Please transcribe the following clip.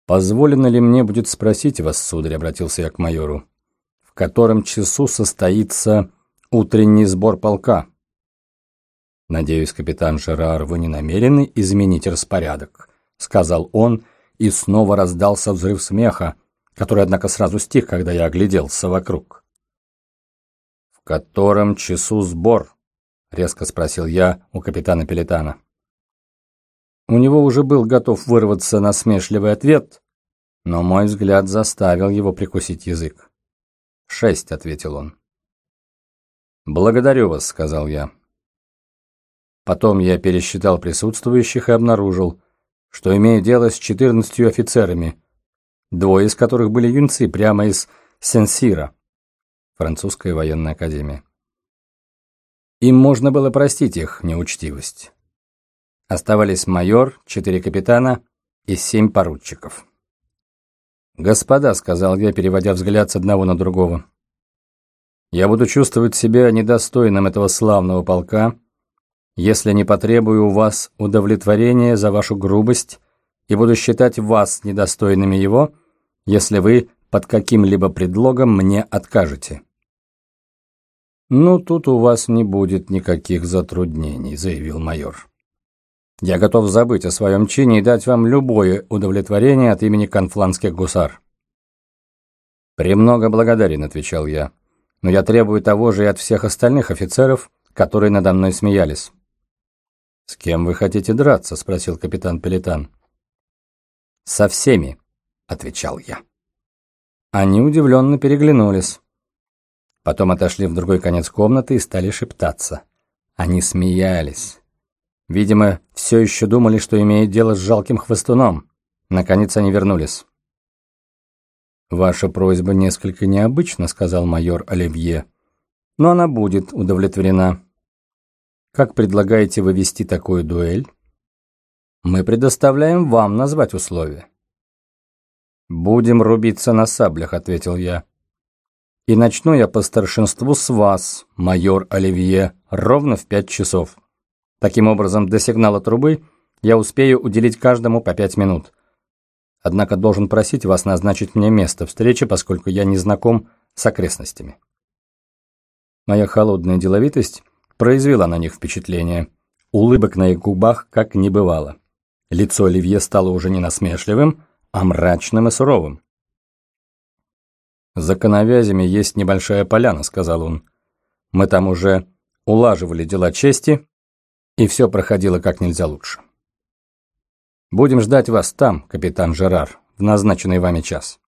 «Позволено ли мне будет спросить вас, сударь?» — обратился я к майору. «В котором часу состоится утренний сбор полка?» «Надеюсь, капитан Жерар, вы не намерены изменить распорядок?» — сказал он, и снова раздался взрыв смеха, который, однако, сразу стих, когда я огляделся вокруг. «В котором часу сбор?» — резко спросил я у капитана Пелетана. У него уже был готов вырваться насмешливый ответ, но мой взгляд заставил его прикусить язык. «6», — ответил он. «Благодарю вас», — сказал я. Потом я пересчитал присутствующих и обнаружил, что имею дело с 14 офицерами, 2 из которых были юнцы прямо из Сен-Сира, французская военная академия. Им можно было простить их неучтивость. Оставались майор, 4 капитана и 7 поручиков. «Господа», — сказал я, переводя взгляд с одного на другого, — «я буду чувствовать себя недостойным этого славного полка, если не потребую у вас удовлетворения за вашу грубость и буду считать вас недостойными его, если вы под каким-либо предлогом мне откажете». «Ну, тут у вас не будет никаких затруднений», — заявил майор. «Я готов забыть о своем чине и дать вам любое удовлетворение от имени конфланских гусар». «Премного благодарен», — отвечал я, — «но я требую того же и от всех остальных офицеров, которые надо мной смеялись». «С кем вы хотите драться?» — спросил капитан Пелетан. «Со всеми», — отвечал я. Они удивленно переглянулись. Потом отошли в другой конец комнаты и стали шептаться. Они смеялись. Видимо, все еще думали, что имеют дело с жалким хвостуном. Наконец они вернулись. «Ваша просьба несколько необычна», — сказал майор Оливье, — «но она будет удовлетворена. Как предлагаете вы вести такую дуэль?» «Мы предоставляем вам назвать условия». «Будем рубиться на саблях», — ответил я. «И начну я по старшинству с вас, майор Оливье, ровно в 5 часов. Таким образом, до сигнала трубы я успею уделить каждому по 5 минут. Однако должен просить вас назначить мне место встречи, поскольку я не знаком с окрестностями». Моя холодная деловитость произвела на них впечатление. Улыбок на их губах как не бывало. Лицо Оливье стало уже не насмешливым, а мрачным и суровым. «За Коновязями есть небольшая поляна», — сказал он. «Мы там уже улаживали дела чести, и все проходило как нельзя лучше. Будем ждать вас там, капитан Жерар, в назначенный вами час».